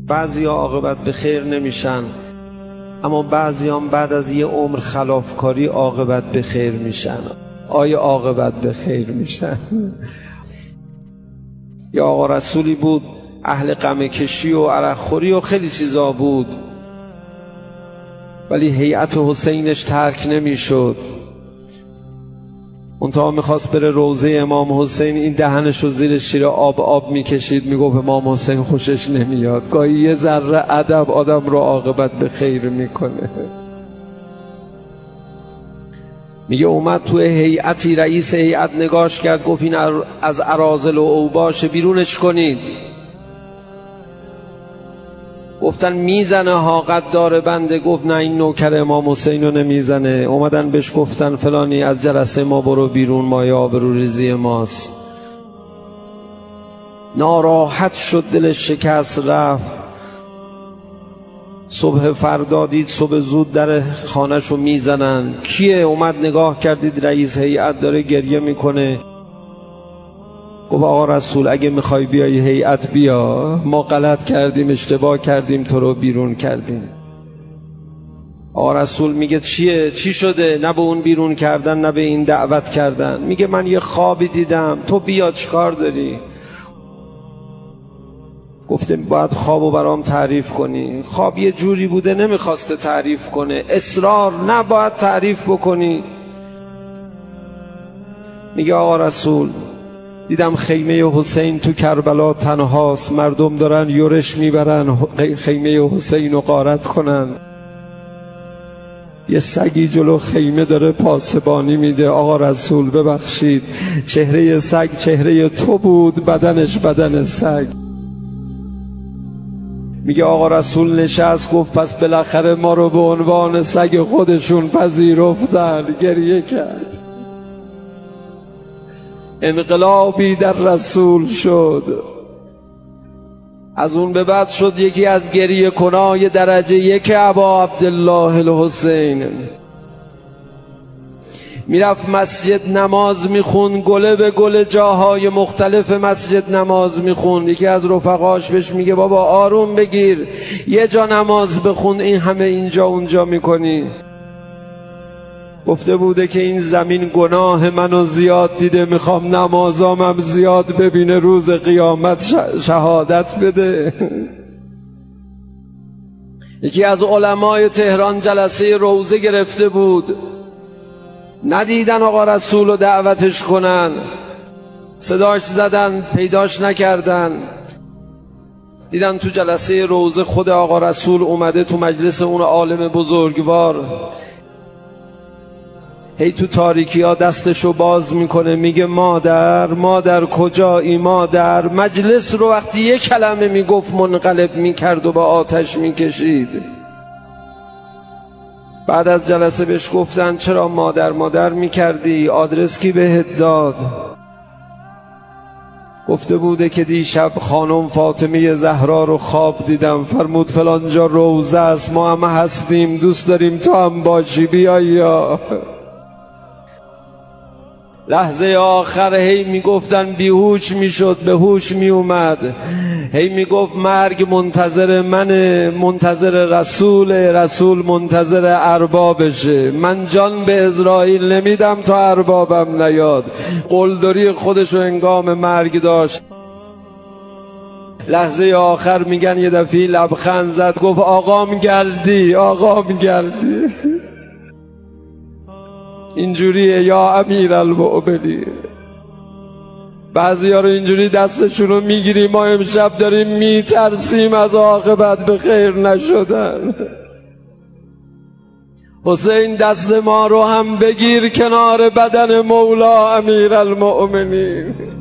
بعضیا عاقبت به خیر نمیشن، اما بعضیام بعد از یه عمر خلافکاری عاقبت به خیر میشن. آیا عاقبت به خیر میشن؟ یا آقا رسولی بود اهل غم کشی و عرق خوری و خیلی چیزا بود، ولی هیئت حسینش ترک نمیشد. منتها میخواست بره روضه امام حسین، این دهنشو زیر شیر آب میکشید، میگفت امام حسین خوشش نمیاد. گاهی یه ذره ادب آدم رو عاقبت به خیر میکنه. میگه اومد توی هیئتی، رئیس هیئت نگاش کرد، گفت این از اراذل و اوباش، بیرونش کنید. گفتن میزنه ها، قد داره بنده. گفت نه، این نوکر امام حسین رو نمیزنه. اومدن بهش گفتن فلانی از جلسه ما برو بیرون، مایه آبروریزی ماست. ناراحت شد، دلش شکست، رفت. صبح فردا دید صبح زود در خانه‌شو میزنن. کیه؟ اومد نگاه کردید رئیس هیئت داره گریه میکنه. گفت آقا رسول اگه میخوای بیای هیئت بیا، ما غلط کردیم، اشتباه کردیم، تو رو بیرون کردیم. آقا رسول میگه چیه؟ چی شده؟ نه به اون بیرون کردن نه به این دعوت کردن. میگه من یه خوابی دیدم، تو بیا چیکار داری؟ گفته باید خوابو برام تعریف کنی. خواب یه جوری بوده نمیخواسته تعریف کنه، اصرار نباید تعریف بکنی. میگه آقا رسول دیدم خیمه حسین تو کربلا تنهاست، مردم دارن یورش میبرن خیمه حسین رو غارت کنن. یه سگی جلو خیمه داره پاسبانی میده. آقا رسول ببخشید، چهره سگ چهره تو بود، بدنش بدن سگ. میگه آقا رسول نشست، گفت پس بالاخره ما رو به عنوان سگ خودشون پذیرفتن. گریه کرد. انقلابی در رسول شد. از اون به بعد شد یکی از گریه کنای درجه یک ابا عبدالله الحسین. میرفت مسجد نماز میخون، گله به گله جاهای مختلف مسجد نماز میخون. یکی از رفقاش بهش میگه بابا آروم بگیر، یه جا نماز بخون، این همه اینجا اونجا میکنی. گفته بوده که این زمین گناه منو زیاد دیده، میخوام نمازامم زیاد ببینه، روز قیامت شهادت بده. یکی از علمای تهران جلسه روضه گرفته بود، ندیدن آقا رسول رو دعوتش کنن، صداش زدن پیداش نکردن. دیدن تو جلسه روضه خود آقا رسول اومده تو مجلس اون عالم بزرگوار، هی تو تاریکی ها دستشو باز میکنه، میگه مادر کجایی مادر؟ مجلس رو وقتی یک کلمه میگفت منقلب میکرد و با آتش میکشید. بعد از جلسه بهش گفتن چرا مادر میکردی؟ آدرس کی بهت داد؟ گفته بوده که دیشب خانم فاطمه زهرا رو خواب دیدم، فرمود فلان جا روضه است، ما هم هستیم، دوست داریم تو هم باشی، بیا. یا لحظه آخر هی میگفتن بیهوش میشد، به هوش میومد، هی میگفت مرگ منتظر منه، منتظر رسول منتظر اربابشه. من جان به اسرائیل نمیدم تا اربابم نیاد. قلدری خودشو هنگام مرگ داشت. لحظه آخر میگن یه دفعه لبخند زد، گفت آقام گلدی. اینجوریه یا امیرالمؤمنین. بعضی ها رو اینجوری دستشون رو میگیریم، ما امشب داریم میترسیم از عاقبت به خیر نشدن. حسین دست ما رو هم بگیر کنار بدن مولا امیرالمؤمنین.